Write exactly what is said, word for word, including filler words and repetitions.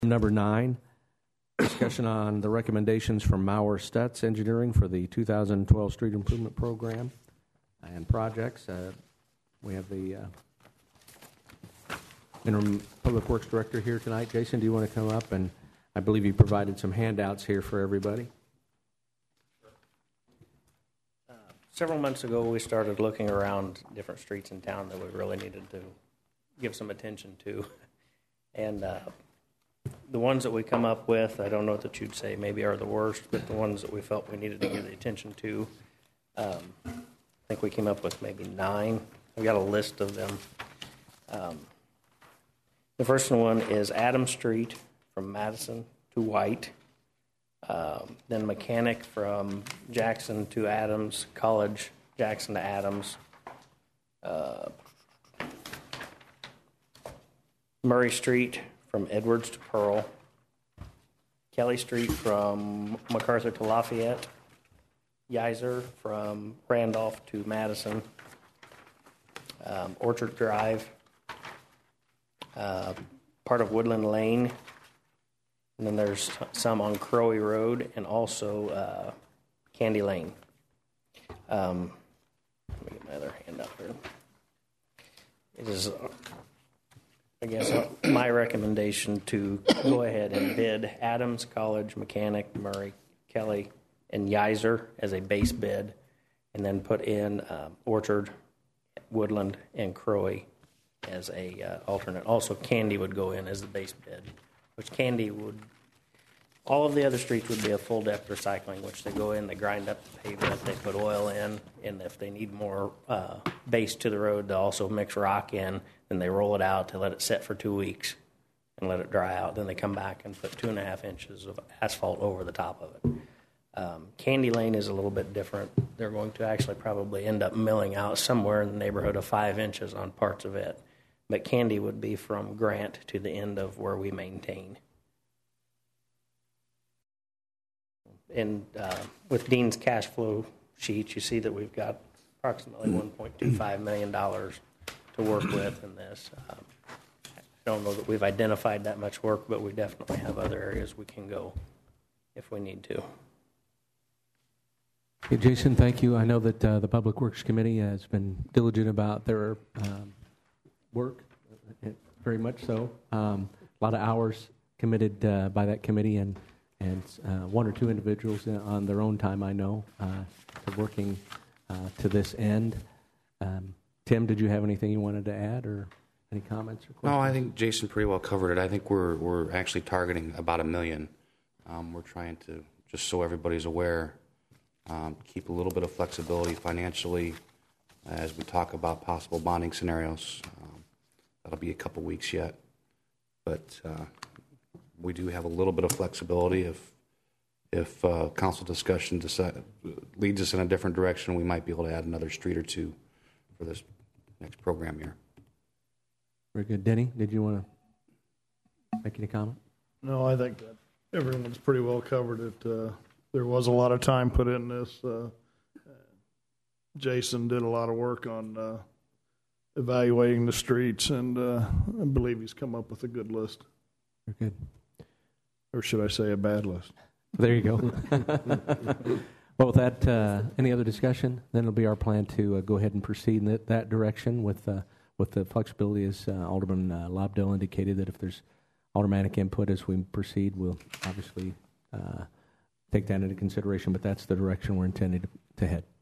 Number nine, discussion on the recommendations from Maurer Stutz Engineering for the two thousand twelve Street Improvement Program and projects. Uh, we have the uh, Interim Public Works Director here tonight. Jason, do you want to come up? And I believe you provided some handouts here for everybody. Uh, several months ago, we started looking around different streets in town that we really needed to give some attention to. And uh, the ones that we come up with, I don't know what that you'd say maybe are the worst, but the ones that we felt we needed to give the attention to, um, I think we came up with maybe nine. I've got a list of them. Um, the first one is Adams Street from Madison to White. Um, then Mechanic from Jackson to Adams, College, Jackson to Adams. Uh, Murray Street from Edwards to Pearl. Kelly Street from MacArthur to Lafayette. Yiser from Randolph to Madison. Um, Orchard Drive. Uh, part of Woodland Lane. And then there's some on Crowey Road and also uh, Candy Lane. Um, let me get my other hand up here. It is, uh, I guess, uh, my recommendation to go ahead and bid Adams, College, Mechanic, Murray, Kelly, and Yiser as a base bid, and then put in uh, Orchard, Woodland, and Crowey as a uh, alternate. Also, Candy would go in as the base bid, which Candy would, all of the other streets would be a full depth recycling, which they go in, they grind up the pavement, they put oil in, and if they need more uh, base to the road, they also mix rock in, then they roll it out to let it set for two weeks and let it dry out. Then they come back and put two and a half inches of asphalt over the top of it. Um, Candy Lane is a little bit different. They're going to actually probably end up milling out somewhere in the neighborhood of five inches on parts of it. But Candy would be from Grant to the end of where we maintain. And uh, with Dean's cash flow sheet, you see that we've got approximately one point two five million dollars to work with in this. Um, I don't know that we've identified that much work, but we definitely have other areas we can go if we need to. Hey, Jason, thank you. I know that uh, the Public Works Committee has been diligent about their um, work, very much so. Um, a lot of hours committed uh, by that committee, and and uh, one or two individuals on their own time, I know, uh, to working uh, to this end. Um, Tim, did you have anything you wanted to add, or any comments or questions? No, I think Jason pretty well covered it. I think we're we're actually targeting about a million. Um, we're trying to, just so everybody's aware, um, keep a little bit of flexibility financially as we talk about possible bonding scenarios. Um, that'll be a couple weeks yet, but uh, we do have a little bit of flexibility. If if uh, council discussion decide, leads us in a different direction, we might be able to add another street or two for this next program year. Very good. Denny, did you want to make any comment? No, I think that everyone's pretty well covered it. Uh, there was a lot of time put in this. Uh, Jason did a lot of work on uh, evaluating the streets, and uh, I believe he's come up with a good list. Very good. Or should I say a bad list? There you go. Well, with that, uh, any other discussion? Then it'll be our plan to uh, go ahead and proceed in that, that direction with uh, with the flexibility, as uh, Alderman uh, Lobdell indicated, that if there's aldermanic input as we proceed, we'll obviously uh, take that into consideration, but that's the direction we're intended to head.